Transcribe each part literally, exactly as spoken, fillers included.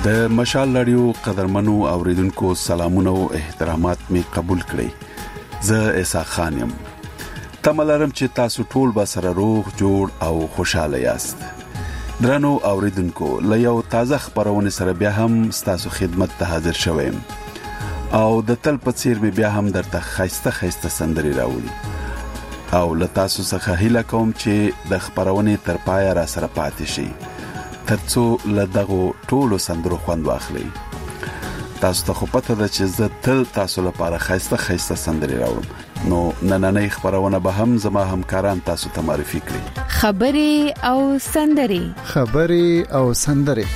د مشال رادیو قدرمنو اوریدونکو سلامونه او احترامات می قبول کړئ. زه عیسی خان یم. تملرم چې تاسو ټول به سره روغ جوړ او خوشاله یاست. درنو اوریدونکو له یو تازه خبرونه سره بیا هم تاسو خدمت ته حاضر شوم او د تل په څیر بیا هم درته خاصه خاصه سندري راوړي او له تاسو څخه هیله کوم چې د خبرونه تر پای را سره پاتې شئ ترڅو له دغه ټولو سندرو خوند واخلئ. تاسو ته خو پته ده چې زه تل تاسو لپاره خاصه خاصه سندري راوړم، نو نننۍ خبرونه به هم زما همکاران تاسو ته معرفي کړي. خبري او سندري خبري او سندري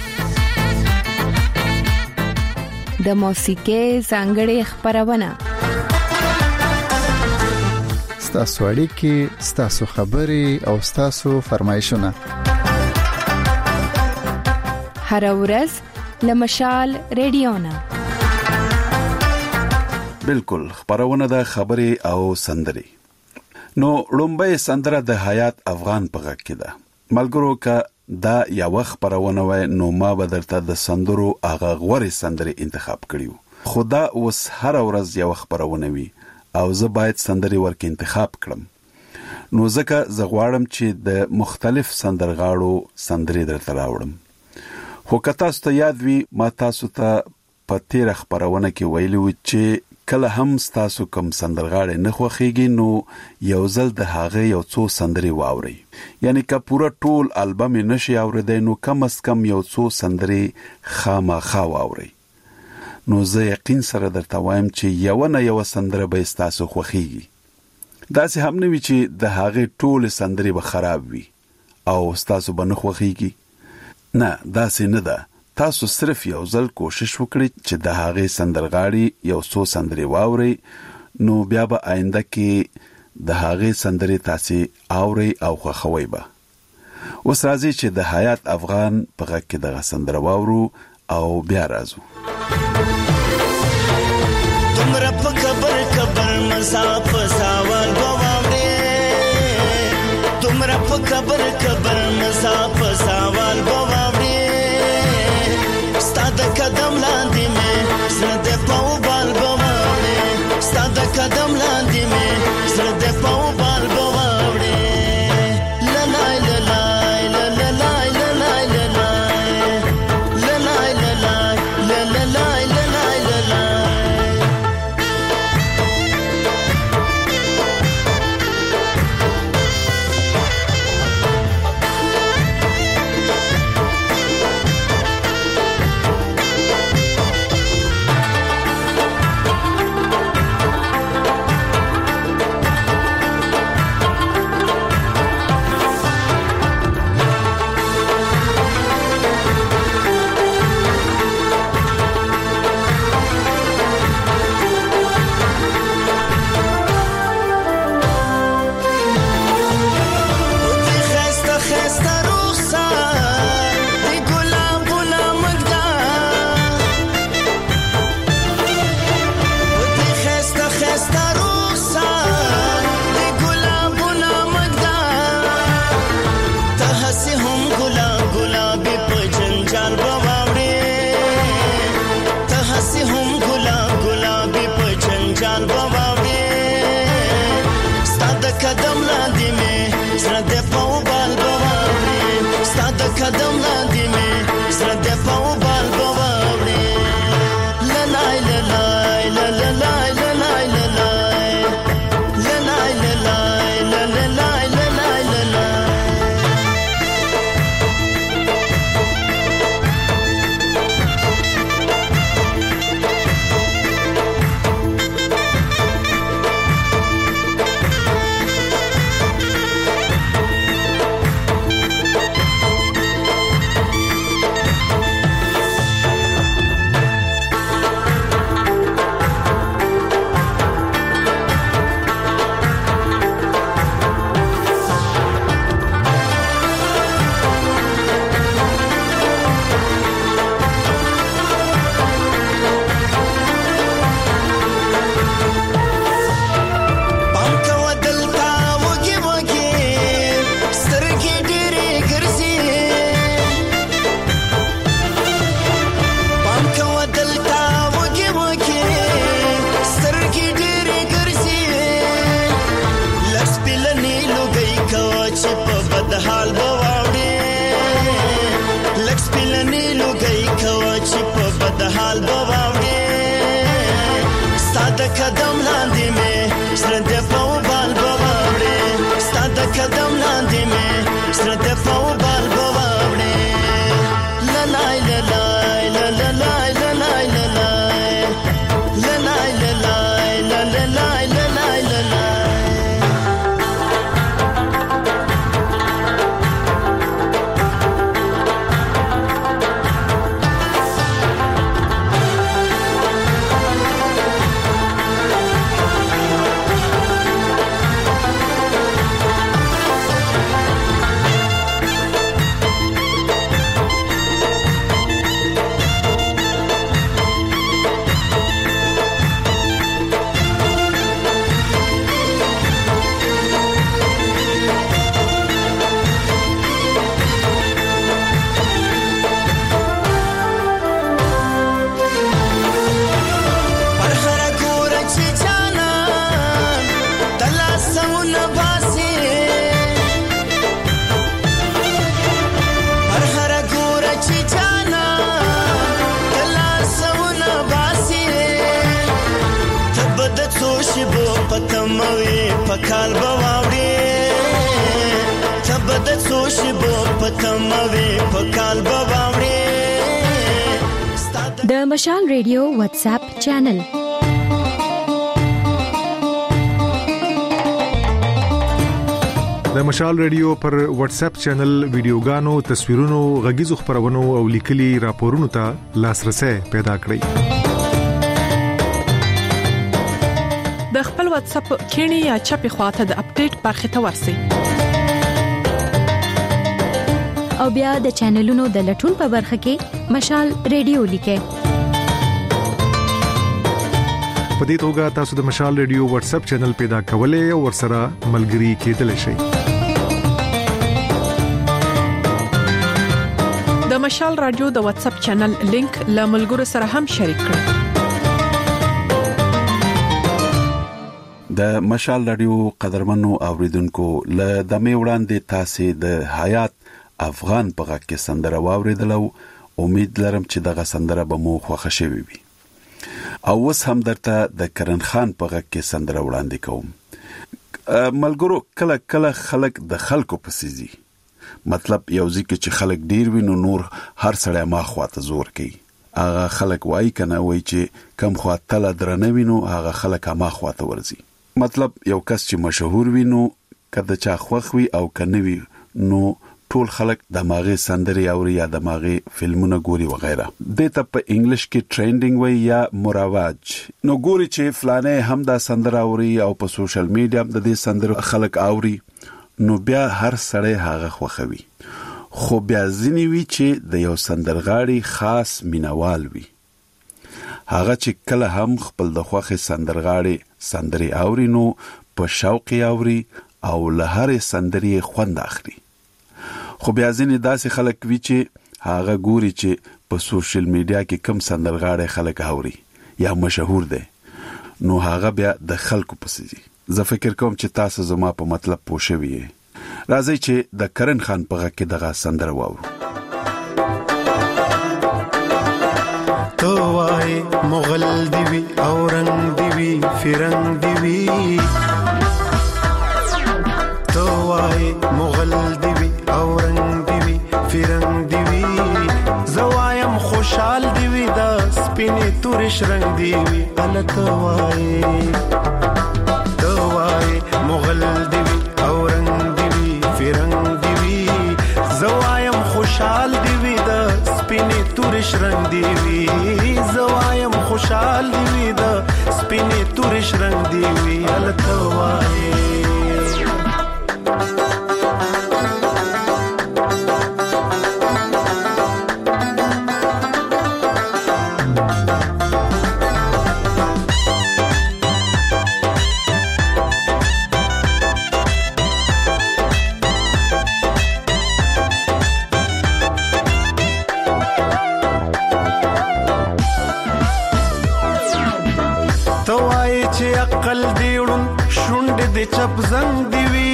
د موسیقۍ څنګهړي خبرونه ستاسو اړیکې، ستاسو خبري او ستاسو فرمایشونه هر ورځ لمشال رادیو نه بالکل خبرونه د خبري او سندري. نو لومبه سندره د حیات افغان په غږ کې ده. ملګرو کا دا یو خبرونه وای نو ما به درته د سندرو هغه غوړې سندري انتخاب کړیو. خدا اوس هر ورځ یو خبرونه وي او زه باید سندري ورک انتخاب کړم. نو ځکه زه غواړم چې د مختلف سندرغاړو سندري درته راوړم. خو که تاسو ته یاد وي ما تاسو ته په تیر خبرونه کې ویلو چې کله هم تاسو کوم سندرغاړي نه خوخيږي نو یو ځل د هغه یو څو سندري واوري. یعنی که پورا ټول البم نشي اوریدای نو کم از کم یو څو سندري خامخا واوري. نو زه یقین سره درته وایم چې یو نه یو سندره به تاسو خوخيږي. دا څه هم نه وی چې د هغه ټول سندري به خراب وي او تاسو به نه خوخيږي. نه دا څه نه ده. تاسو صرف یو ځل کوشش وکړئ چې د هغه سندرغاړي یو څو سندري واوري نو بیا به آینده کې د هغه سندري تاسو اوري او خوښوي به. اوس راځي چې د حیات افغان په غږ کې د سندره واورو او بیا راځو. تمره په خبر خبر مساف ساوال بواوړې تمره په خبر خبر مساف ساوال بواوړې ستاد قدم لاندې مې زړه د پاو بال بواوړې ستاد قدم لاندې مې زړه د پاو بال بواوړې لای لای لای لای لای لای لای لای لای لای قدم لاندې مې زړه د پاو بال بواوړې لای لای لای لای لای لای لای لای لای لای لای لاندې مې زړه دې په وبال بواوړې ستا د قدم لاندې مې زړه دې په وبال بواوړې للای للای للای للای للای للای للای للای للای للای پتموي پکال بواوړي تبد سوشي بو پتموي پکال بواوړي د مشال ریډیو واتس اپ چینل د مشال ریډیو پر واتس اپ چینل ویډیوګانو تصویرونو غږیزو خبرونو او لیکلي راپورونو ته لاسرسي پیدا کړئ د خپل واتس اپ کینی یا چپی خواته د اپډیټ برخه ته ورسئ او بیا د چینلونو د لټون په برخه کې مشال ریډیو لیکئ په دې توګه تاسو د مشال ریډیو واتس اپ چینل پیدا کولای او ورسره ملګري کېدلی شئ د مشال رادیو د واتس اپ چینل لینک له ملګرو سره هم شریک کړئ د مشال رادیو قدرمنو اوریدونکو له دمه وړاندې تاسو د حیات افغان په غږ کې سندره واوریدلو امید لرم چې دغه سندره به مو خوښه شوي وي او اوس هم درته د کرن خان په غږ کې سندره وړاندې کوم ملګرو کله کله خلک د خلکو په سيزي مطلب یو ځکه چې خلک ډیر وینو نور هر سړی ما خواته زور کوي هغه خلک وای کنه وای چې کم خواته لدرنه وینو هغه خلک ما خواته ورزي مطلب یو کس چې مشهور وینو کله چا خوخوي او کنوي نو ټول خلک دماغي سندري او یا دماغي فلمونه ګوري وغیرہ دته په انګلیش کې ټرینډینګ وای یا مراواج نو ګوري چې فلانه هم دا سندره اوري او په سوشل میډیا د دې سندرو خلک اوري نو بیا هر سړی هغه خوخوي خو بیا ځینی وی چې د یو سندرغاړي خاص مینوال وي هغه چې کله هم خپل د خوخه سندرغاړي سندري اوري نو په شوق اوري او له هر سندري خوند اخلي خو بیا ځینې داسې خلک وی چې هغه ګوري چې په سوشل میډیا کې کم سندرغاړي خلک اوري یا مشهور دي نو هغه بیا د خلکو پسې زه فکر کوم چې تاسو زما په مطلب پوښوي راځي چې د کرن خان په غږ کې دغه سندره واورو تو وای مغل دیوی اورنګ دیوی فرنګ دیوی تو وای مغل دیوی اورنګ دیوی فرنګ دیوی زوایم خوشحال دیوی دا سپینې تورش رنگ دیوی الته وای تو وای مغل دیوی اورنګ دیوی فرنګ دیوی زوایم خوشحال دیوی دا سپینې تورش رنگ دیوی زوایم خوشحال دیوی دا سپینې تورش رنگ دیوی الته وای عقل دیړون شونډ د چپ زنګ دیوی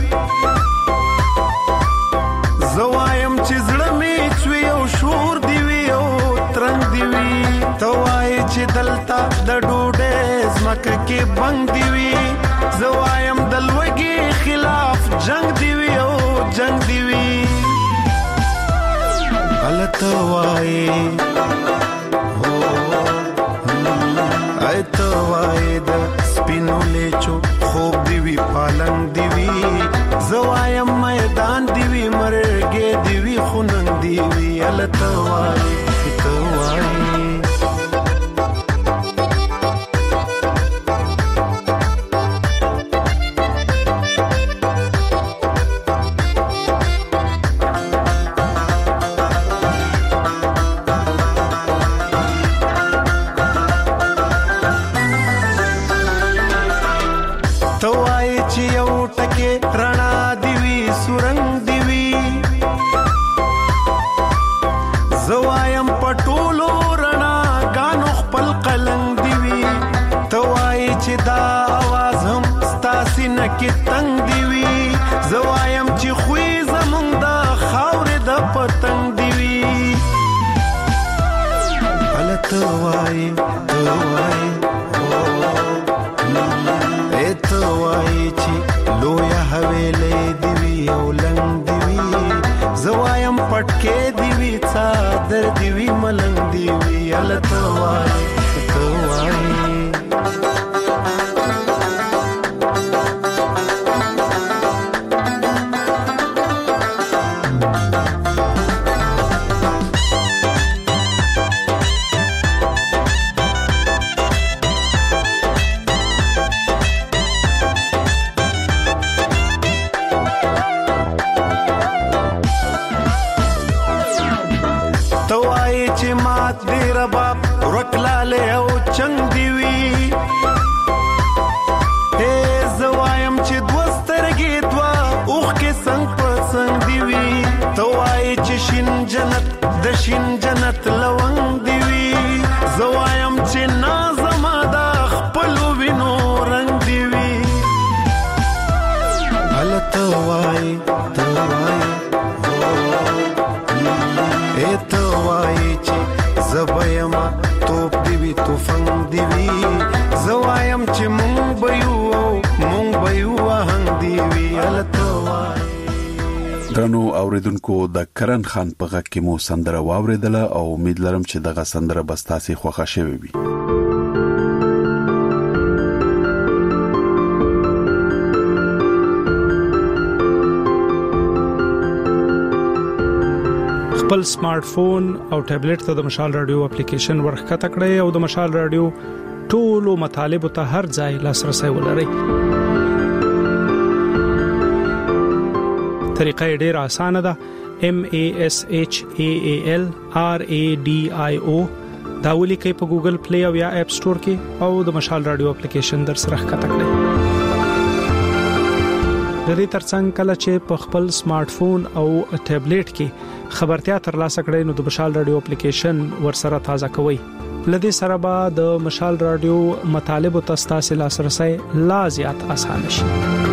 زوایم چې زړه می چوي او شور دیوی او ترنګ دیوی توای چې دلتا د ډوډۍ زما زمکه کې بنګ دی وی زوایم د لوګي خلاف جنگ دی وی او جنگ دی وی غلط وای هو ایت وای د سپینو لیچو خوب دی وی پالنګ دی وی زوایم میدان دی وی مرګې دی وی خوننګ دی وی غلط وای ایت وای کې تنگ دی وی زوایم چې خوې زمونږ د خاورې د پتنګ دی وی غلط وای تو وای او ته وای چې لویا حویلې دی وی او لنګ دی وی زوایم پټکې دی وی څادر دی وی ملنګ دی وی غلط وای تو وای چنگ دیوی اے زوایم چې دوسترګې دوا اوخ کې څنګ په څنګ دیوی توای چې شین جنت د شین جنت لونګ دیوی زوایم چې نازم دا خپل وینو رنگ دیوی غلط وای توای اے توای چې زبایما توپ دیوی توفنگ دیوی زوایم چې مونږ بيو مونږ بيو هنګ دیوی التوای درنو اوریدونکو د کرن خان په غږ کې مو سندره واوریدله او امید لرم چې دغه سندره بستاسي خوښه شوي وي خپل سمارټ فون او ټابلیټ ته د مشال رادیو اپلیکیشن ورخکته کړئ او د مشال رادیو ټولو مطالب ته هر ځای لاسرسي ولرئ. طریقه ډیره اسانه ده. M A S H A A L R A D I O دا ولیکئ په ګوګل پلی او یا اپ سٹور کې او د مشال رادیو اپلیکیشن در سره ښکته کړئ. د دې ترڅنګ کله چې په خپل سمارټ فون او ټابلیټ کې خبرتیا ترلاسه کړئ نو د مشال رادیو اپلیکیشن ورسره تازه کوئ. لدې سره به د مشال رادیو مطالب او تاسو لاسرسي لا زیات آسان شي.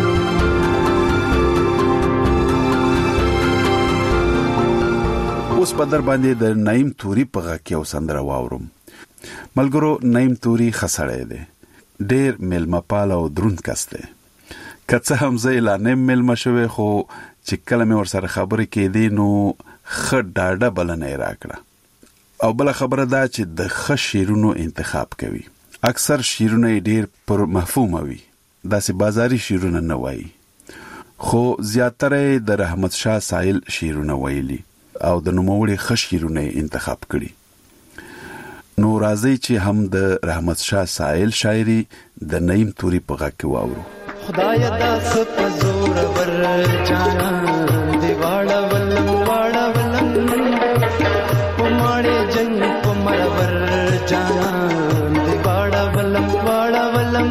اوس په در باندې د نعیم توري په غږ کې وسندره واورم. ملګرو نعیم توري خسړې ده. ډېر ملمپال او درون کسته. کڅه هم زه اعلان ملم شوه خو چې کله مې ورسره خبرې کېدې نو خ ډاډه بلنه راکړه. او بل خبره دا چې د ښه شیرونو انتخاب کوي. اکثر شیرونه ډېر پر مفهوم وي. داسې بازاري شیرونه نه وایي. خو زیاتره د رحمت شاه سایل شیرونه وایي او د نوموړي ښه شیرونه انتخاب کړي. نو راځي چې هم د رحمت شاه سایل شاعري د نعیم توري په غږ کې واورو. خدای دا سپ زور ور جانا دیواړه ولم واړه ولم پماړې جن پمړ ور جانا دیواړه ولم واړه ولم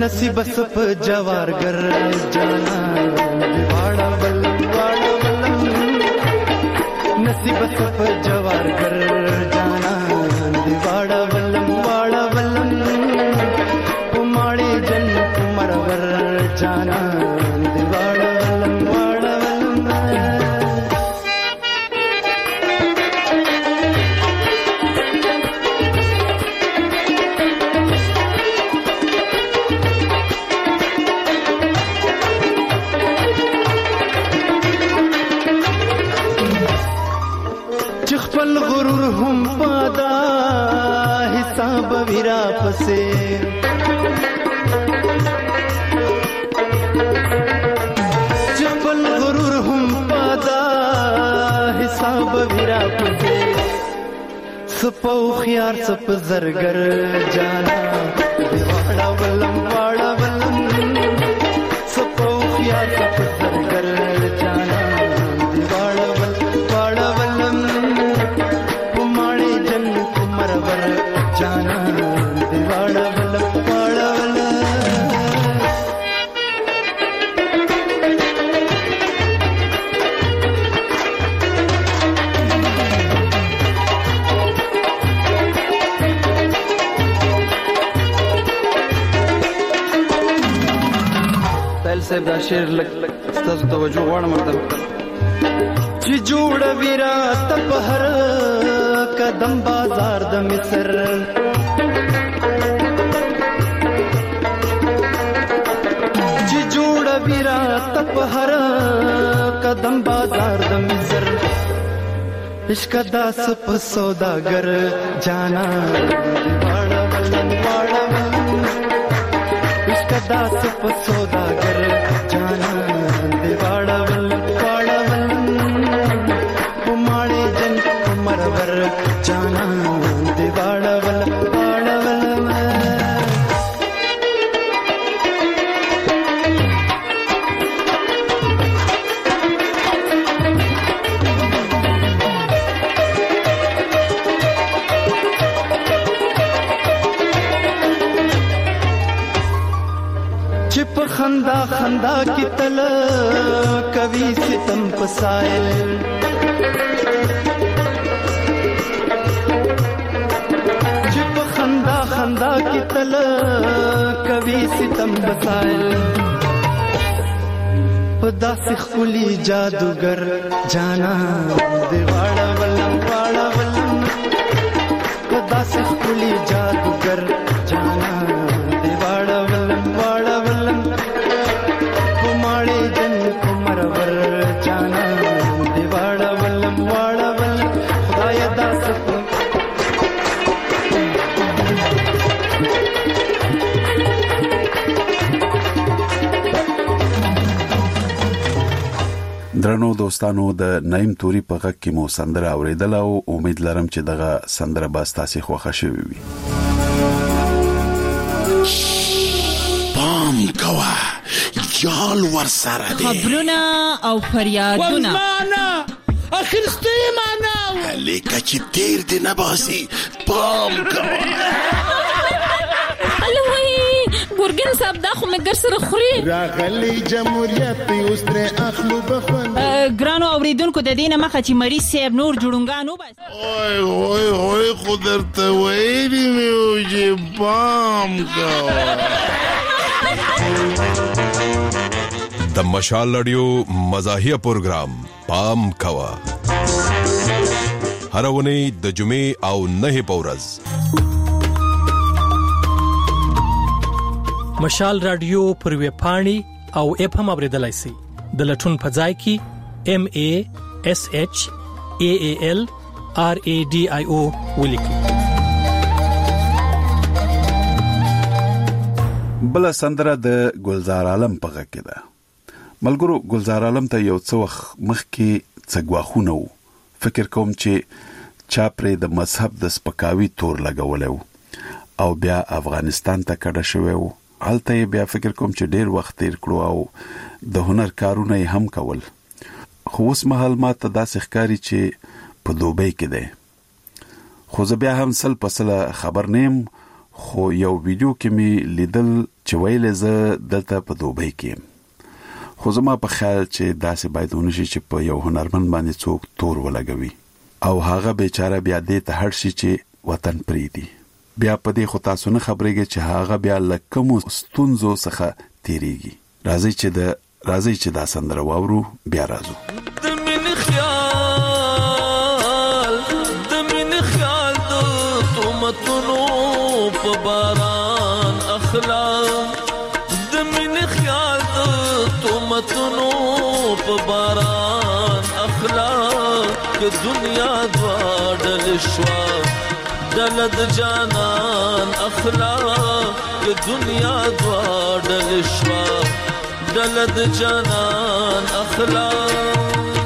نصیب سپ جوارګر جانا دیواړه ول واړه ولم نصیب سپ جوارګر جانا دیواړه ولم واړه ولم پماړي جن مرور جانا دیواړه ولم واړه ولم خپل غرور هم پادا حساب ویرا پسې خپل غرور هم پادا حساب ویرا پسې سپو خيار سپ زرګر جانا دیواړه ولم واړه ولم سپو خيار سپ زرګر جانا دیواړه ول واړه ولم جانا دیواړه ول واړه ول تل صاحب دا شعر لګ ستاسو توجه غواړم مطلب چې جوړ ویرا تپ هر قدم بازار د مصر چې جوړ ویرا تپ هر قدم بازار د مصر عشق دا سپ سوداګر جانا واړه ولن واړه عشق دا سپ سوداګر جانا دیواړه ولن واړه ولن پماړي جن مرور جانا دیواړه ول واړه ول چپ خندا خندا کی تل کوي ستم پسائل خندا کی تل کوي ستم بسائل خدا سے خلی جادوگر جانا دیواړه ولم واړه ولم خدا سے خلی جادوگر جانا دیواړه ولم واړه ولم پماړي جن مرور جانا دیواړه ولم واړه ولم خدای داس درنو دوستانو د نیم توري په غږ کې مو سندره اوریدل او امید لرم چې دغه سندره به تاسو خوښه شوي وي. پام کوه یال ور سره دی خبرونه او فریادونه ورمانه اخرسته معنا لیکه چې تیر دی نه باسي پام کوه ګورګین صاحب دا خو مګر سره خوري راغلی جمهوریت اوس تر اخلو بخون ګرانو اوریدونکو د دینه مخه چې مریض صاحب نور جوړونګانو بس اوه اوه اوه قدرت وېری میو چې بام کا د مشال رادیو مزاحیه پروگرام پام کوا هر ونی د جمعې او نه پورز مشال رادیو پر وی پاڼي او اپ هم اوریدلای شي د لټون په ځای کې ام ا اس اچ ا ا ال ار ا ډي اي او ولیکي. بل سندره د ګلزار عالم په غږ کې ده. ملګرو ګلزار عالم ته یو څو وخت مخکې څګواخونه وو. فکر کوم چې چا پرې د مذهب د سپکاوي تور لګولو او بیا افغانستان ته کډه شوی وو. حالته بیا فکر کوم چې ډیر وخت تیر کړو او د هنر کارونه هم کول. خو اوس مهال ما ته داسې ښکاري چې په دوبۍ کې ده. خو زه بیا هم سل پسله خبر نیم خو یو ویډیو کې می لیدل چې ویل زه دلته په دوبۍ کې خو زما په خیال چې داسې باید ونشي چې په یو هنرمند باندې څوک تور ولګوي او هغه بیچاره بیا دې ته هر شي چې وطن پریدي بیا په دې خو تاسو نه خبرېږئ چې هغه بیا لکه مو ستونزو څخه تیریږي راځي چې د راځي چې دا سندره واورو بیا راځو د مين خیال د مين خیال د تومتونو په باران اخلاق د مين خیال د تومتونو په باران اخلاق که دنیا دواړل شوا دلد جانان اخلاق که دنیا دواړل شوا دلد جانان اخلاق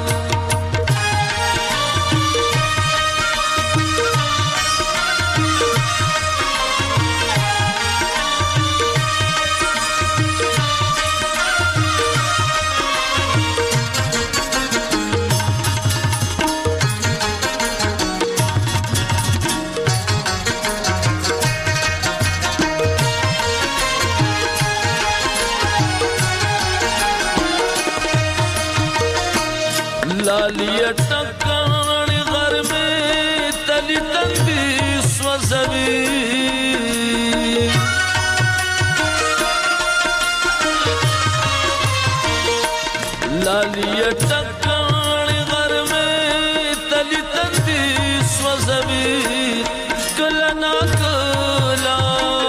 लालिया टक्कर घर में तली तंबी स्वज़वी लालिया टक्कर घर में तली तंबी स्वज़वी कलना कला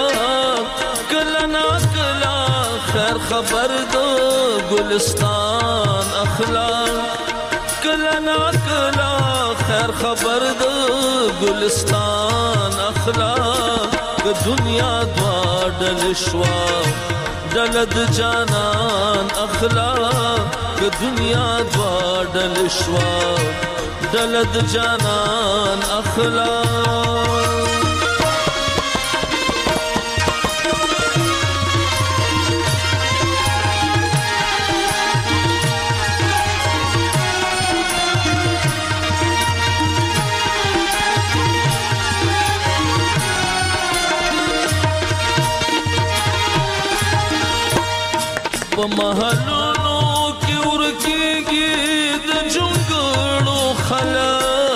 कलना कला खैर खबर दो गुलिस्तान अखलाक कलना कला खैर खबर दो गुलिस्तान अखलाक दुनिया द्वाडल शवा दलद जानन अखलाक दुनिया द्वाडल शवा दलद जानन अखलाक महलों की उर्कीगी द जुंगड़ो खला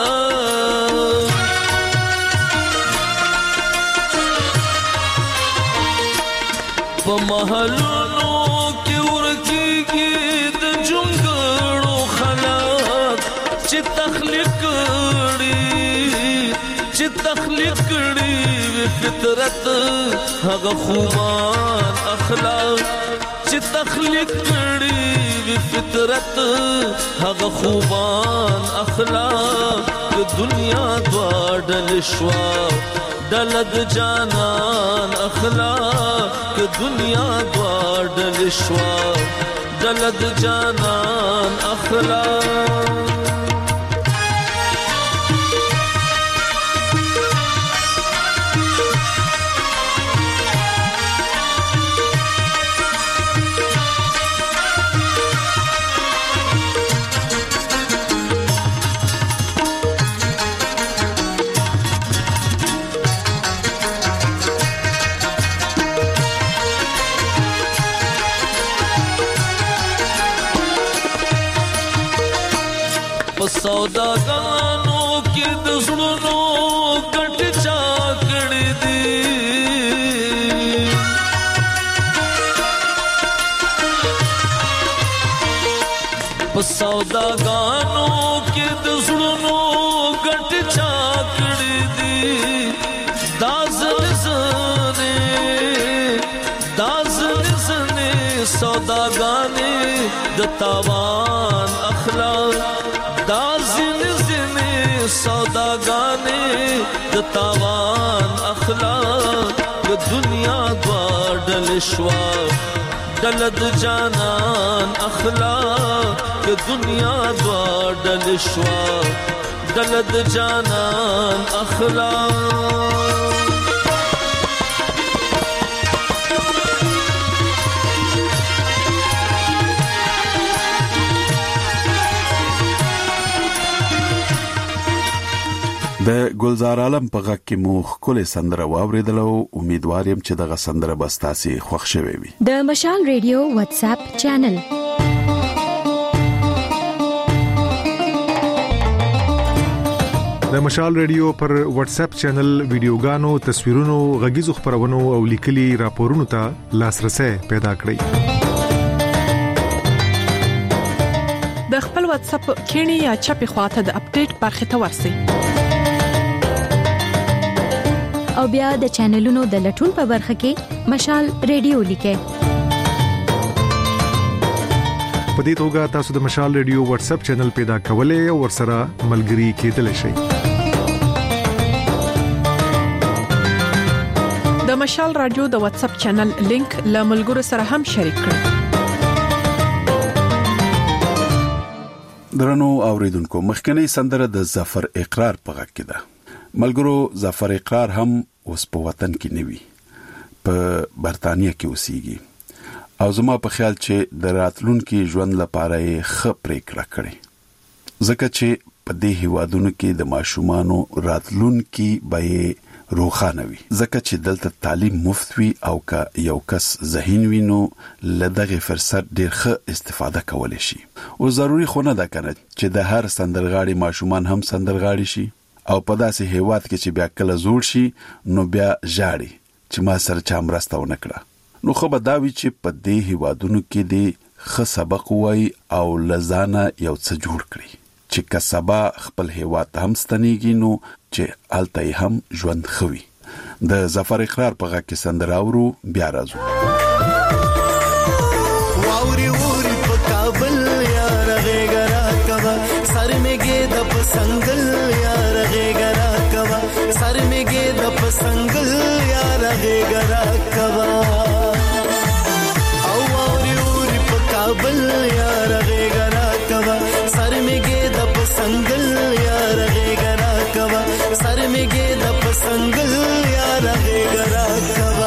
महलों की उर्कीगी द जुंगड़ो खला च तखलीकड़ी च तखलीकड़ी फितरत हग खूबान अखलाक तखलीक कड़ी फितरत हग खूबान अखलाक दुनिया द्वाडल शवा दलद जानन अखलाक दुनिया द्वाडल शवा दलद जानन अखलाक सौदागानों की दुश्मनों कट चाकड़ी दी सौदागानों की दुश्मनों कट चाकड़ी दी दाज़न सने दाज़न सने सौदागाने दतावान अखलाक दाज़िन ज़िने सौदागाने दतावान अखलाक दुनिया द्वाडल शवा दलद जानन अखलाक दुनिया द्वाडल शवा दलद जानन अखलाक د ګلزار عالم په غږ کې مو خپل سندره واوریدلو. امیدوار یم چې دغه سندره به ستاسو خوښ شوي وي. د مشال ریډیو واتس اپ چینل د مشال ریډیو پر واتس اپ چینل ویډیوګانو، تصویرونو، غږیزو خبرونو او لیکلي راپورونو ته لاسرسي پیدا کړئ. د خپل واتس اپ کینی یا چپی خواته د اپډیټ برخه ته ورسئ. او بیا د چینلونو د لټون په برخه کې مشال ریډیو لیکه. په دې توګه تاسو د مشال ریډیو واتس اپ چینل پیدا کولای او ورسره ملګري کېدلی شئ. د مشال رادیو د واتس اپ چینل لینک له ملګرو سره هم شریک کړئ. درنو اوریدونکو، مخکنی سندره د ظفر اقرار په غږ کې ده. ملګرو، ظفر اقرار هم اوس په وطن کې نوي په برتانیې کې اوسېږي او زما په خیال چې د راتلونکي ژوند لپاره یې ښه پریکړه کړې، ځکه چې په دې هیوادونو کې د ماشومانو راتلونکي به روښانه وي، ځکه چې دلته تعلیم مفت وي او که یو کس ذهین وي نو له دغه فرصت ډېر ښه استفاده کولی شي. او ضروري خو نه ده کنه چې د هر سندرغاړي ماشومان هم سندرغاړي شي او په داسې هیواد کې چې بیا کله زوړ شي نو بیا ژاړي چې ما سره چا مرسته ونه کړه. نو خو به دا وي چې په دې هیوادونو کې دې ښه سبق ووایي او له ځانه یو څه جوړ کړي چې که سبا خپل هیواد ته هم ستنېږي نو چې هلته یې هم ژوند ښه وي. د ظفر اقرار په غږ کې سندره اورو، بیا راځو. واوري ووري په کابل یار غېږه راکوه، سر مې ګېده په سنګل یار غېږه راکوه، سر مې ګېده په سنګل یار غېږه راکوه. او واوري ووري په کابل یار غېږه راکوه، سر مې ګېده په سنګل یار غېږه راکوه، سر مې ګېده په سنګل یار غېږه راکوه.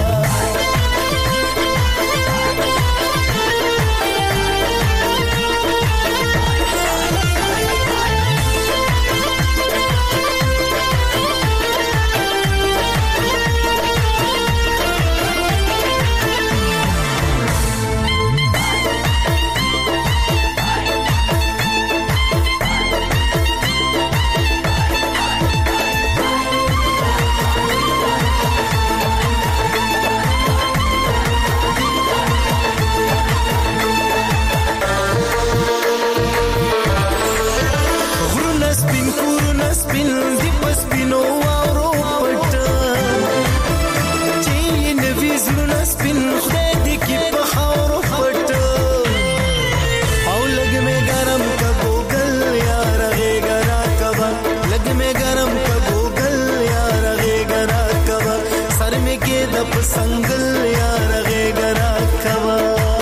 سنگل یار غېږه راکوه.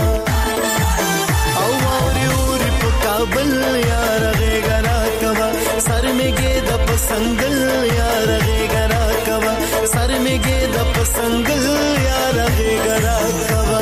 او واوري ووري په کابل یار غېږه راکوه، سر مې ګېده په سنگل یار غېږه راکوه، سر مې ګېده په سنگل یار غېږه راکوه.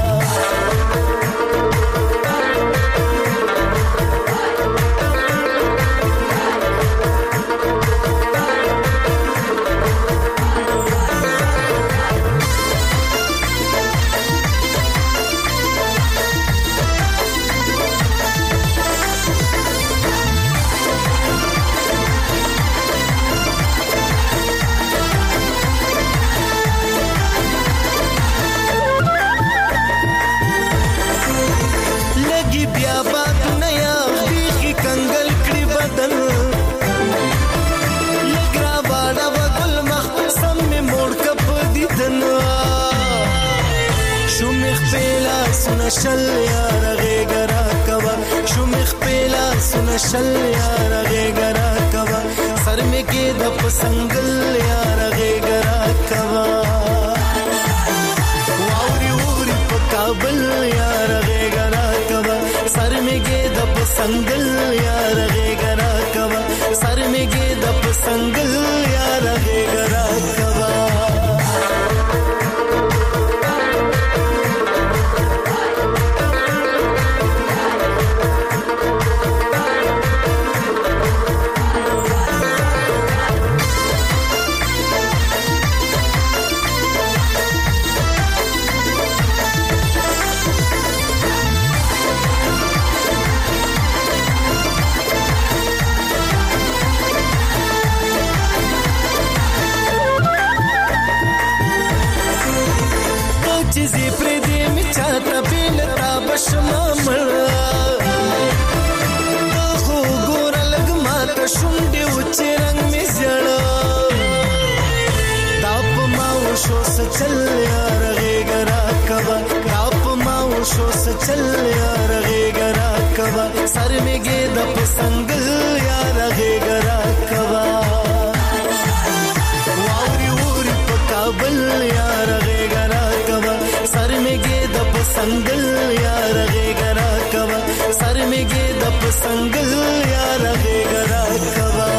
شل یار غېږه راکوه، شومخ پیلا سونه شل یار غېږه راکوه، سر مې ګېده په سنګل یار غېږه راکوه. واوري ووري په کابل یار غېږه راکوه، سر مې ګېده په سنګل یار غېږه راکوه، سر مې ګېده په سنګل یار غېږه راکوه. زی پر دې می چاته بیل تا بشما مړ خو ګور لګ ماته شونډې و چې رنگ می زړ تاپ ما و شو سچل یار غېګرا کبا تاپ ما و شو سچل یار غېګرا کبا سر می ګې د پسنګ یار غېګرا کبا واوري ووري په کابل یار غېګرا کبا سر می ګې د پسنګ یار غېګرا کبا سر می ګې د پسنګ یار غېګرا کبا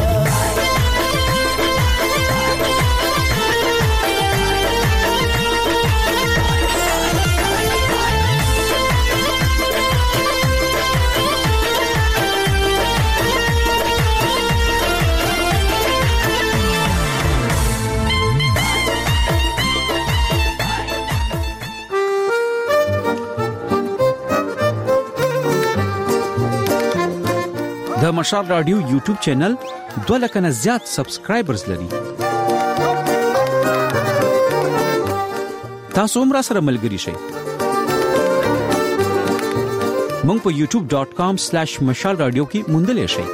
د مشال رادیو یوټیوب چینل دوه لک نه زیات سبسکرایبرز لري. تاسو هم را سره ملګري شئ. مونږ په یوټیوب ډاٹ کام سلیش مشال رادیو کې موندلې شئ.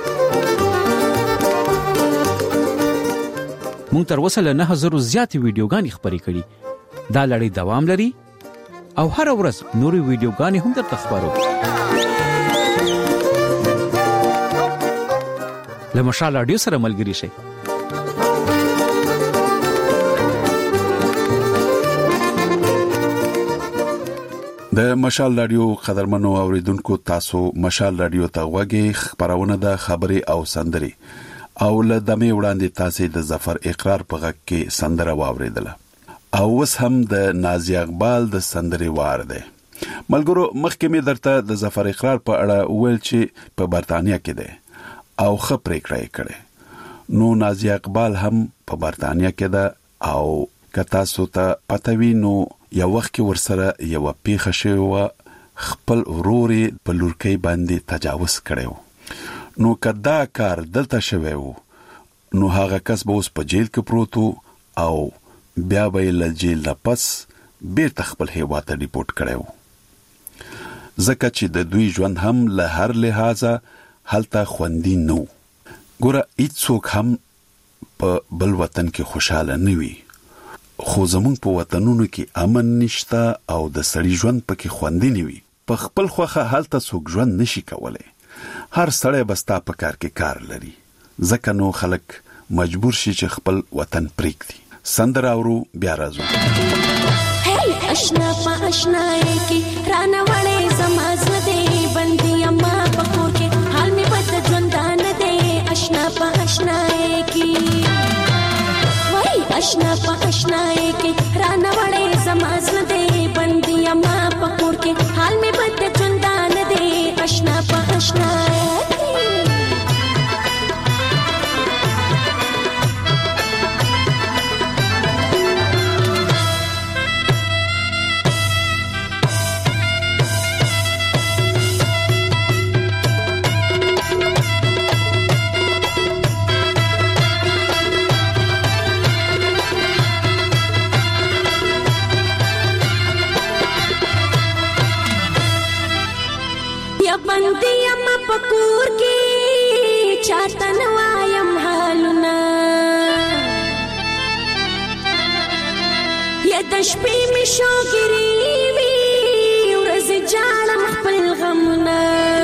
مونږ تر اوسه له نه هزار زیاتې ویډیوګانې خپرې کړې. دا لړۍ دوام لري او هر ورځ نورې ویډیوګانې هم درته خپرو. له مشال رادیو سره ملګري شئ. د مشال رادیو قدرمنو اوریدونکو تاسو مشال رادیو ته غوږی خبرونه د خبري او سندري او له دمه وړاندې تاسو د ظفر اقرار په غږ کې سندره واوریدله او اوس هم د نازي اقبال د سندري وار ده. ملګرو مخکې مې درته د ظفر اقرار په اړه ویل چې په برتانیا کې ده او خبرې کړې کړې. نو نازي اقبال هم په برتانیا کې ده او کتا سوته پتوی نو یو وخت کې ورسره یو پیښه شوه خپل وروري په لورکۍ باندې تجاوز کړو. نو کدا کار دلته شوی وو نو هغه کس به اوس په جیل کې پروت او بیا به له جیل نه پس بیرته خپل هیواد ته ریپورت کړو ځکه چې د دوی ژوند هم له هر لحاظه هلته خوندي نو. ګوره هیڅوک هم په بل وطن کې خوشاله نه وي خو زمونږ په وطنونو کې امن نشته او د سړي ژوند پکې خوندي نه وي. په خپل خوخه هلته څوک ژوند نشي کولای. هر سړی بستا په کار کې کار لري ځکه نو خلک مجبور شي چې خپل وطن پریږدي. سندره اورو بیا راځو. هی اشنا په اشنای کې رانه وړې زماز دې بندي اما پکور کې حال می بد ژوندان دې اشنا په اشنای کې وای اشنا په اشنای کې رانه وړې زماز دې بندي اما پکور کې حال می بد ژوندان دې اشنا په اشنای بندي اما پکور کې چاته نوایم حالونه یا د شپې می شوګری وی ورځ جانم خپل غمونه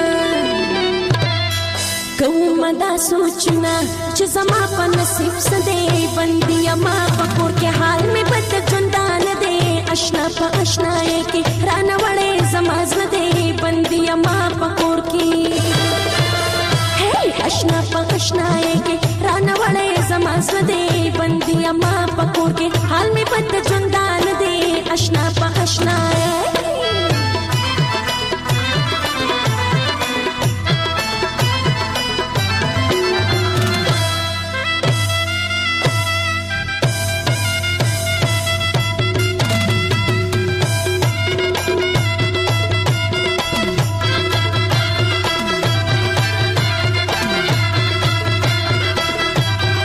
کوم دا سوچنا چې زما په نصیب سده بندي اما پکور کې حال می بد ژوندان دې اشنا په اشنای کې رانه وړې زما زده بندي اما پکور کې هی اشنا په اشنای کې رانه وړې زما زده بندي اما پکور کې حال می بد ژوندان دې اشنا په اشنای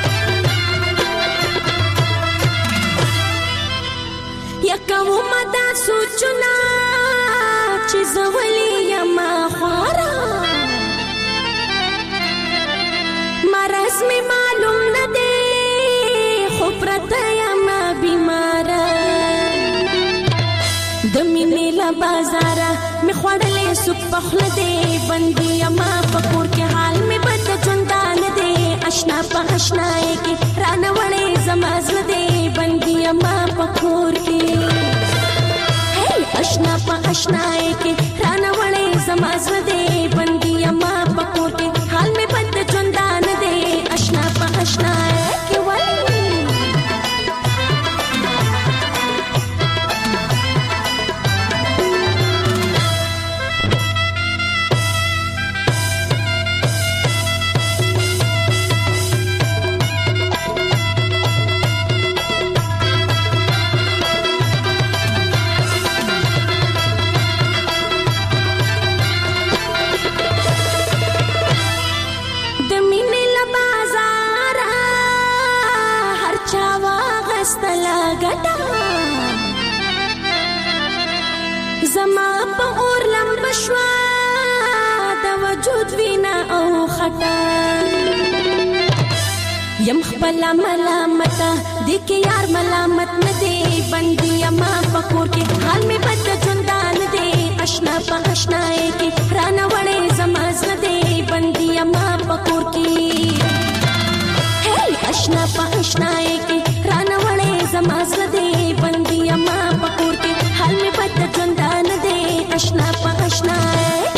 Mada سوچنا چې زولې یما خوارا مرز می معلوم نه دی خو پرته یما بیمارا د مینې لا بازارا می خوړلې سوپ پخله دی بندي یما پکور کې حال می بد چندان دی آشنا په آشنای کې رانه وړې زماز دی بندي یما پکور کې آشنا په آشنای کې رانه وړې زماز دی بندي یما پکور کې حال می بد چندان دی آشنا په آشنای کې وړې زما په اور لمب شوا د وجود وینا او خطا یم خپل ملامت د کې یار ملامت نه دی بندي یما پکور کې حال می بد چندان دی آشنا په آشنای کې رانه وړې زماز نه دی بندي یما پکور کې هی آشنا په آشنای کې رانه وړې زماز نه دی بندي یما پکور کې حال می بد چندان دی آشنا په آشنای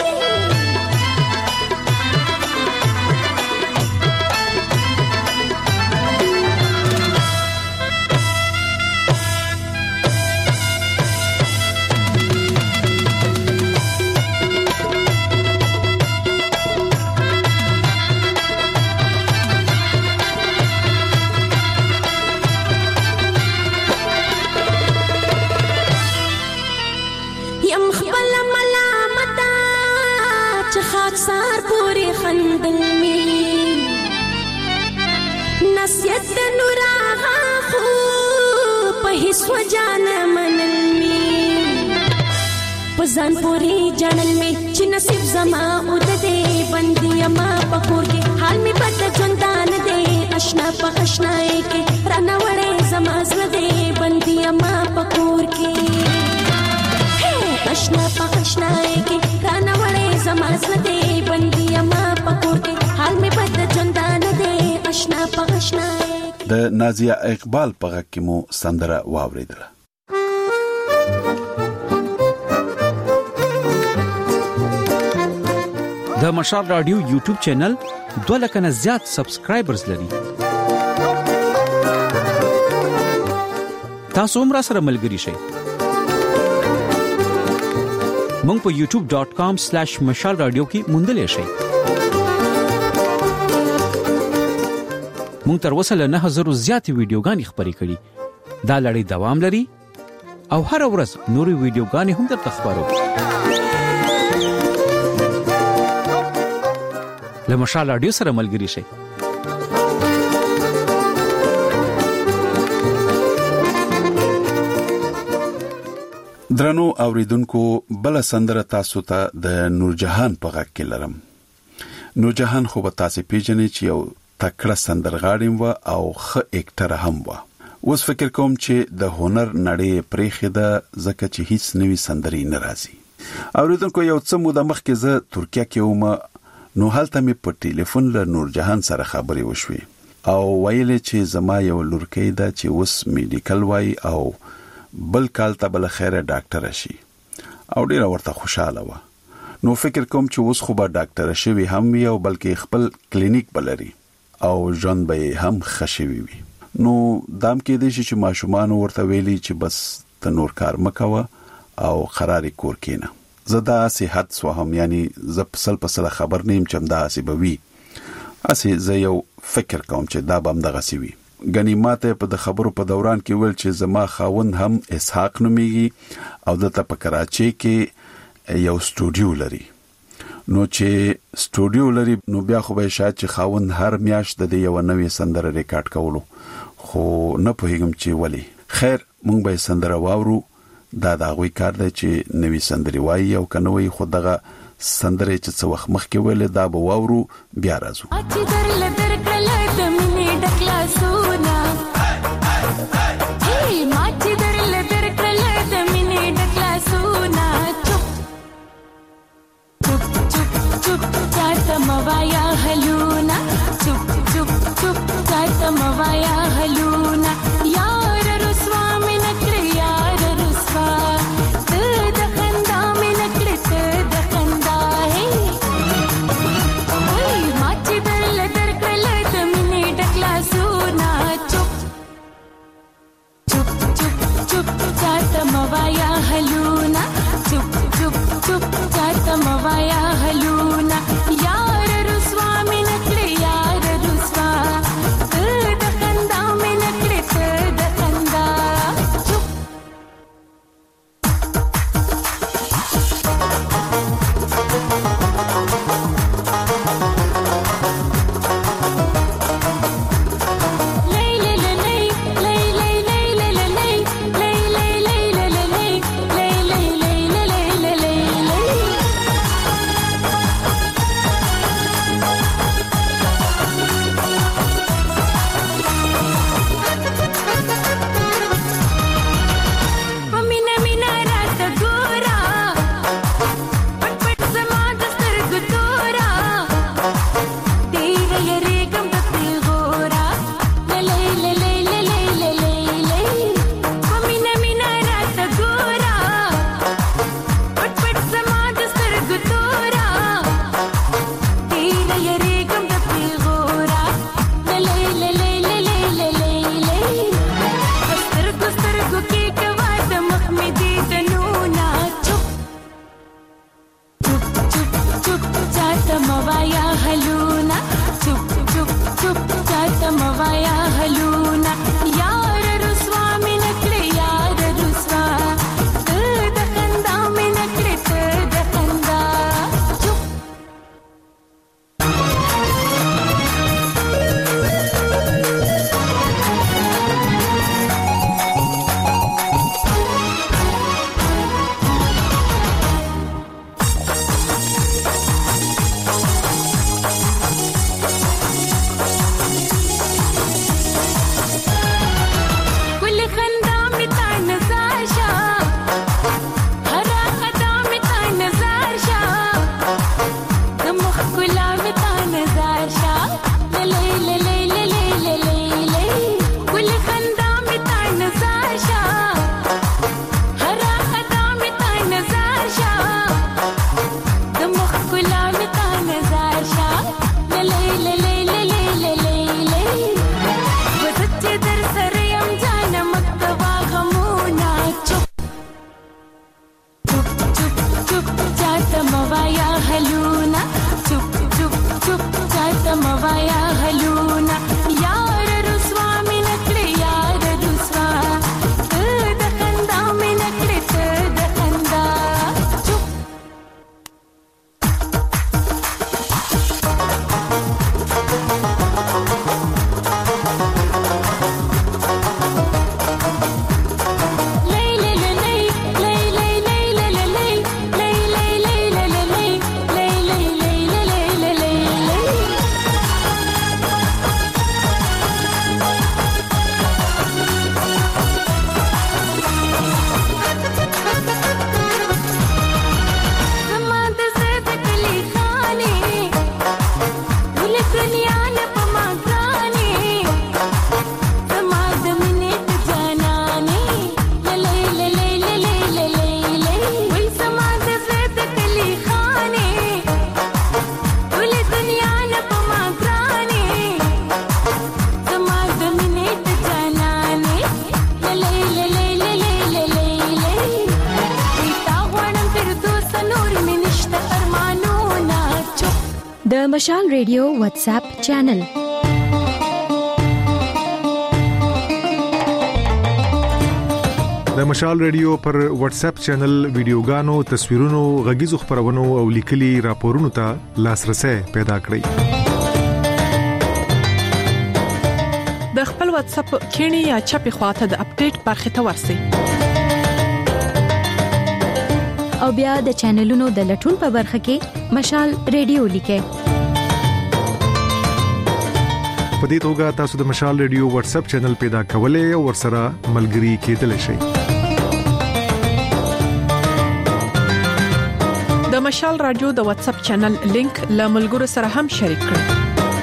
نصیحت نور آغا خو په هیڅ وجان منل می پزان پوری جانل می چې نصیب زما او د دې بندي یما پکور کې حال می بد چندان دی آشنا په آشنای کې رانه وړې زما زړه دی بندي یما پکور کې آشنا په آشنای کې رانه وړې زما زړه دی بندي یما پکور کې حال می بد چندان دی آشنا په آشنای د نازیه اقبال په غږ کې مو سندره واوریدله. د مشال رادیو یوټیوب چینل دوه لک نه زیات سبسکرایبرز لري. تاسو هم را سره ملګري شئ. مونږ په یوټیوب ډاٹ کام سلیش مشال رادیو کې موندلې شئ. مونږ تر اوسه له نه هزار زیاتې ویډیوګانې خپرې کړې. دا لړۍ دوام لري او هر ورځ نورې ویډیوګانې هم درته خپرو. له مشال رادیو سره ملګري شئ. درنو اوریدونکو بل سندره تاسو ته د نورجهان په غږ کې لرم. نورجهان خو به تاسو پیژنئ چې یو تکړه سندرغاړی و او ښه اکټر هم و. اوس فکر کوم چې د هنر نړۍ پرېخه ده ځکه چې هیڅ نوې سندري نه راځي. اوریدونکو یو څه موده مخکې زه ترکیه کې وم، نو هلته مې په ټلیفون له نورجهان سره خبرې وشوې او ویلې چې زما یو لورکۍ ده چې اوس میډیکل وای او بل کال ته بل خیره ډاکټر شي او ډیره ورته خوشاله و. نو فکر کوم چې اوس خو به ډاکټر شوی هم وي او بلکې خپل کلینیک بلري او ژوند به هم خشوي وي. نو دام کې دي چې ماشومان ورته ویلي چې بس ته نور کار مکوه او قراري کور کینه. زدا صحت سو هم یعنی ز پسل پسل خبر نیم چې دا سی بوي اسی زه یو فکر کوم چې دا بم دغه سی وي. غنی ماته په د خبرو په دوران کې ول چې زما خاوند هم اسحاق نوميږي او دته په کراچي کې یو سټوډیو لري. نو چې سټوډیو لري نو بیا خو به شاید چې خاوند هر میاشت د یو نوې سندره ریکارډ کولو، خو نه پوهیږم چې ولی. خیر مونږ به سندره واورو دا د هغوی کار دی چې نوې سندرې وایي او که نه وایي، خو دغه سندرې چې څه وخت مخکې ویلې دا به واورو، بیا راځو. موایا هلونا چپ چپ چپ چاته موایا هلونا یار رسوا مې نکړې یار رسوا ته د خندا مې نکړې ته د خندا هې وای ما چې درل درکړل د مینې ډکلا سونا چپ چپ چپ چپ چاته موایا هلونا چپ چپ چپ چاته موایا هلونا یار رسوا مې نکړې یار رسوا ته د خندا مې نکړې ته د خندا چپ د مشال ریډیو واتس اپ چینل د مشال ریډیو پر واتس اپ چینل ویډیوګانو، تصویرونو، غږیزو خبرونو او لیکلي راپورونو ته لاسرسي پیدا کړئ. د خپل واتس اپ کینی یا چپی خواته د اپډیټ برخه ته ورسئ. او بیا د چینلونو د لټون په برخه کې مشال ریډیو لیکه. په دې توګه تاسو د مشال ریډیو واتس اپ چینل پیدا کولای او ورسره ملګري کېدلی شئ. د مشال رادیو د واتس اپ چینل لینک له ملګرو سره هم شریک کړئ.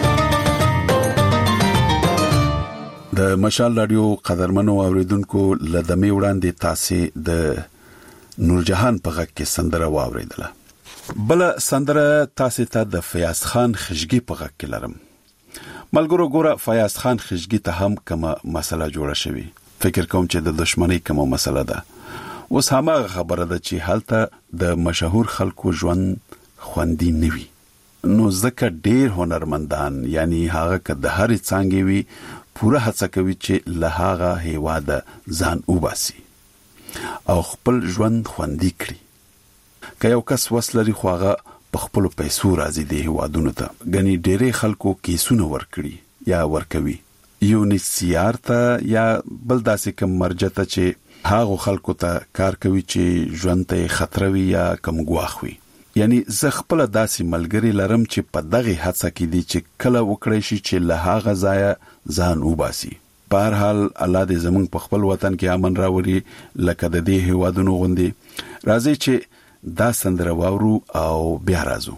د مشال رادیو قدرمنو اوریدونکو لدمه وړاندې تاسو د نورجهان په غږ کې سندره واوریدله. بل سندره تاسو ته د فیاض خان خشګي په غږ کې لرم. ملګرو ګوره فیاض خان خشګي ته هم کومه مسله جوړه شوی. فکر کوم چې د دښمنۍ کومه مسله ده. اوس هغه خبره ده چې حالته د مشهور خلکو ژوند خوندي نوي. نو ځکه ډیر هنرمندان یعنی هغه که د هرې څانګې وي پوره هڅه کوي چې له هغه هیواده ځان وباسي او خپل ژوند خوندي کړي. که یو کس وسلري خو هغه په خپل پیسو راځي د هیوادونو ته. غني ډېرې خلکو کیسونه ورکړي یا ورکوي یو نسیار ته یا بل داسې کوم مرجته چې هغه خلکو ته کار کوي چې ژوند ته خطر وي یا کم ګواخ وي. یعنی زه خپل داسې ملګری لرم چې په دغه هڅه کې دي چې کله وکړي شي چې له هغه ځای ځان وباسي. په هر حال الله دې زمونږ په خپل وطن کې امن راوړي لکه د دې هیوادونو غوندي. راځي چې دا سندره واورو او بیا راځو.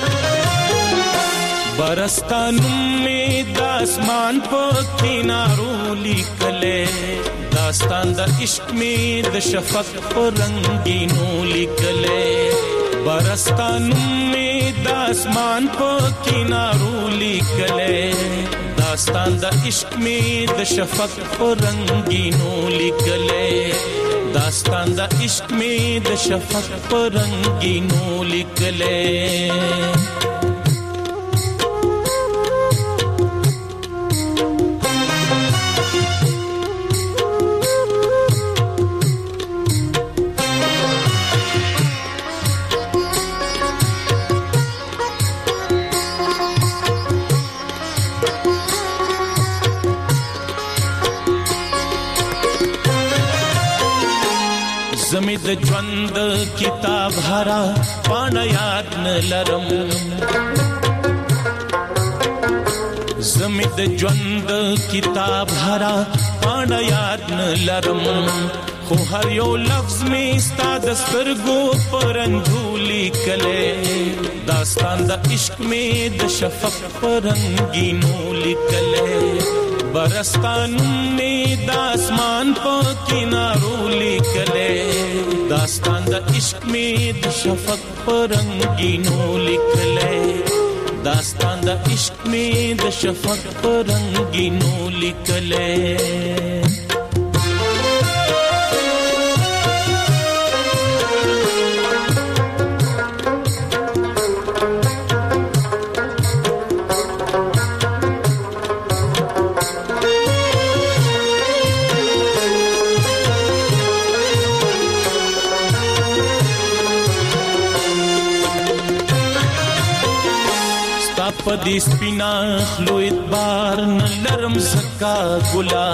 برستانم می د اسمان په کینارو لیکلې داستان د عشق می د شفق په رنگینو لیکلې برستانم می د اسمان په کینارو لیکلې داستان د عشق می د شفق په رنگینو لیکلې داستان د عشق می د شفق په رنگینو لیکلې زمي د ژوند کتاب هرا پاڼه یاد نه لرم زمي د ژوند کتاب هرا پاڼه یاد نه لرم خو هر یو لفظ می ستاد سترګو پرنګو لیکلې داستان د عشق می د شفق پرنګینو لیکلې برستانم می د اسمان په کینارو لیکلې داستان د عشق می د شفق پرنګینو لیکلې داستان د عشق می د شفق پرنګینو لیکلې پدی سپینا خلو اتبار نلرم زکا گلا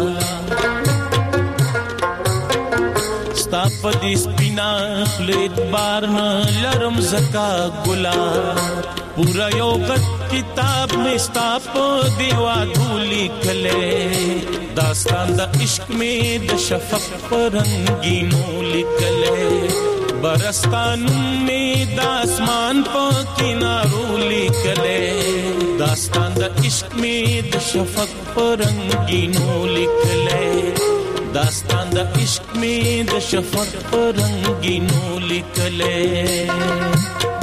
ستا پدی سپینا خلو اتبار نلرم زکا گلا پورا یو غت کتاب میں ستا پدی وادو لکلے داستان دا عشق میں دا شفق پرنگینو لکلے برستانم می د اسمان په کینارو لیکلې داستان د عشق می د شفق پرنګینو لیکلې داستان د عشق می د شفق پرنګینو لیکلې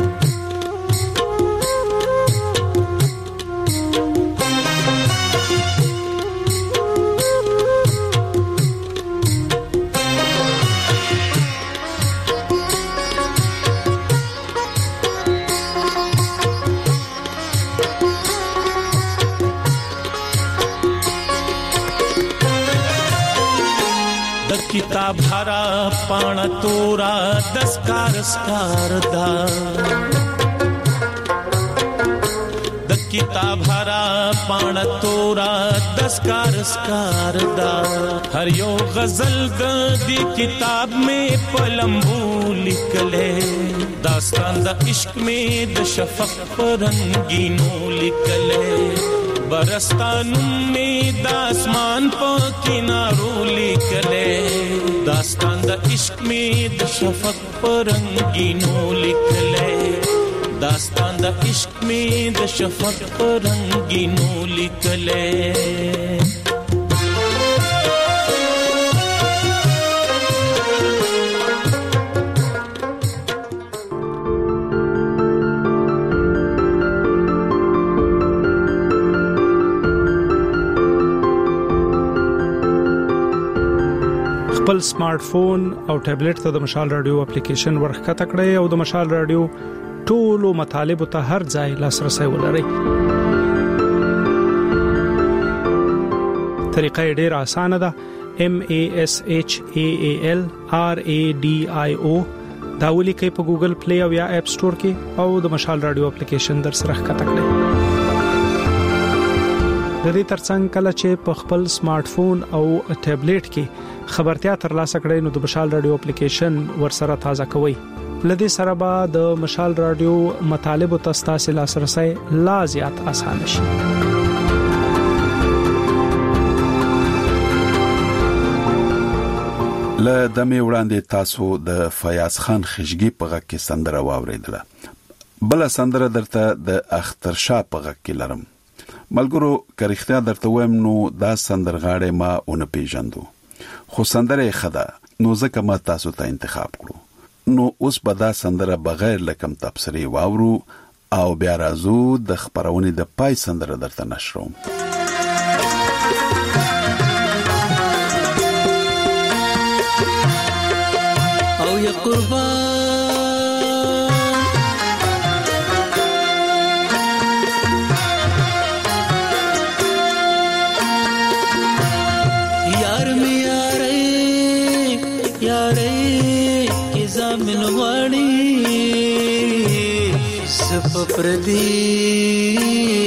کتاب हरा पाण तोरा दस्कार स्कार दा द किताब हरा पाण तोरा दस्कार स्कार दा हर यो गजल द दी किताब में पलम्बू लिखले दास्तान द इश्क में द शफक परंगीनो लिखले बरस्तानुम में दासमान प किनारो लिखले दास्तान द इश्क में द शफक परंगीनो लिखले दास्तान द इश्क में द शफक परंगीनो लिखले خپل سمارټ فون او ټابلیټ ته د مشال رادیو اپلیکیشن ورخه تکړه او د مشال رادیو ټولو مطالب ته هر ځای لاسرسي ولرئ. طریقه ډیره اسانه ده. M A S H A A L R A D I O دا ولیکئ په ګوګل پلی او یا اپ سٹور کې او د مشال رادیو اپلیکیشن در سره ښکته کړئ. د دې ترڅنګ کله چې په خپل سمارټ فون او ټابلیټ کې خبرتیا ترلاسه کړئ نو د مشال رادیو اپلیکیشن ورسره تازه کوئ. لدې سره به د مشال رادیو مطالب او تاسو لاسرسي لا زیات آسان شي. له دمه وړاندې تاسو د فیاض خان خشګي په غږ کې سندره واوریدله. بل سندره درته د اختر شاه په غږ کې لرم. ملګرو کریختیا درته وایم نو دا سندرغاړې ما اون پیژندو خو سندره خدا نو ځکه ما تاسو ته انتخاب کړو. نو اوس به دا سندره بغیر لکم تبصری واورو او بیا راځو د خبرونې د پای سندره درته نشروم. او یا قربان یار می یارې یارې کی زمین غړی سپ پردی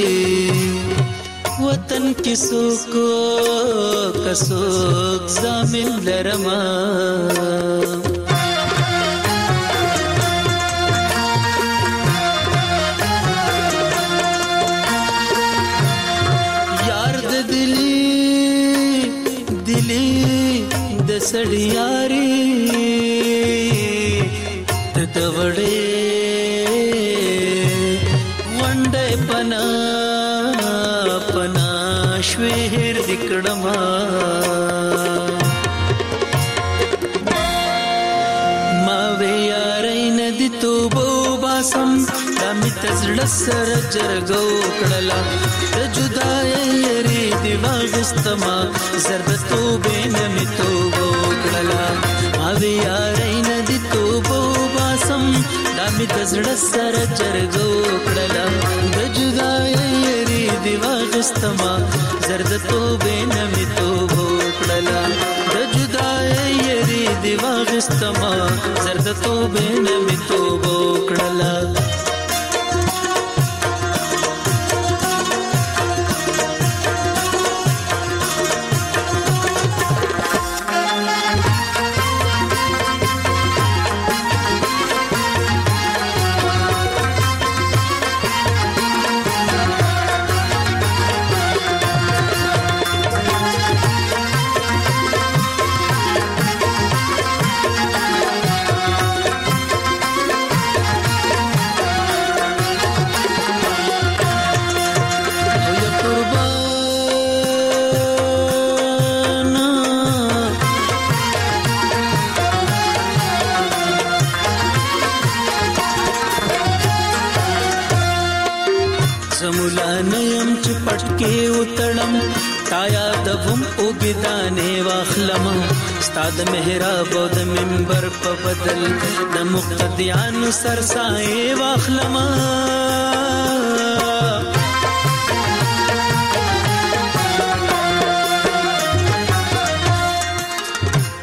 وطن کی سوکو کسوک زمین لرما سړیاري ته وړې وندې پنا پنا شوهر دکړما ما وې یارې ندی توبو باسم دمت زړه سره جرګو کړلا ته جدای ری دی واغستما زرد توبې نمی توبو کړلا ما وی یارې ندی توبو باسم دمت زړه سره جرګو کړلا د جدای ری دی واغستما زرد توبې نمی توبو کړلا د جدای ری دی واغستما زرد توبې نمی توبو کړلا استاد محراب او د منبر په بدل د مقتدیانو سرسای واخلما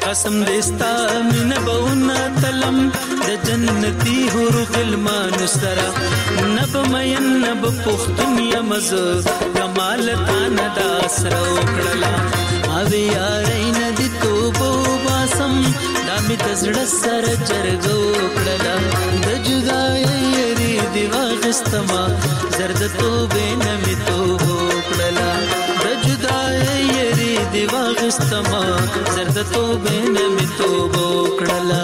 قسم دستا من بونا تلم د جنتی حور غلمان سرا نب مین نب پختون یمز کمال تان داس روکړلا اوی یارین د توبو باسم دامي تزړه سر جرګو کړلا د جدای یری دی واغستما زرد توبه نمی توبو کړلا د جدای یری دی واغستما زرد توبه نمی توبو کړلا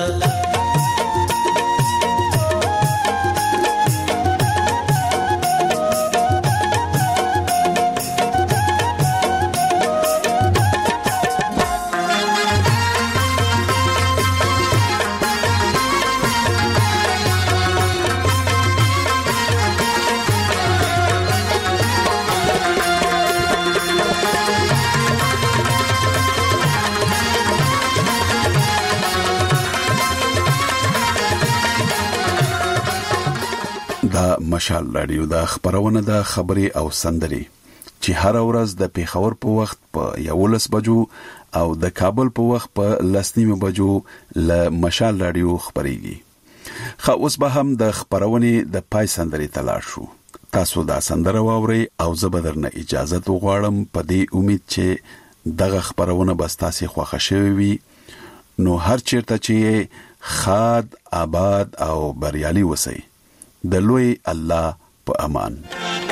دا مشال رادیو د خبرونه د خبري او سندري چې هر ورځ د پیښور په وخت په یولس بجو او د کابل په وخت په لسنیم بجو ل مشال رادیو خبريږي خو اوس به هم د خبرونه د پای سندري تلاش شو تاسو دا سندره واوري او زبدرنه اجازه وغواړم په دې امید چې دغه خبرونه بس تاسو خوښ شوي نو هر چیرته چې خاد آباد او بریالي وسی د لوی الله په امان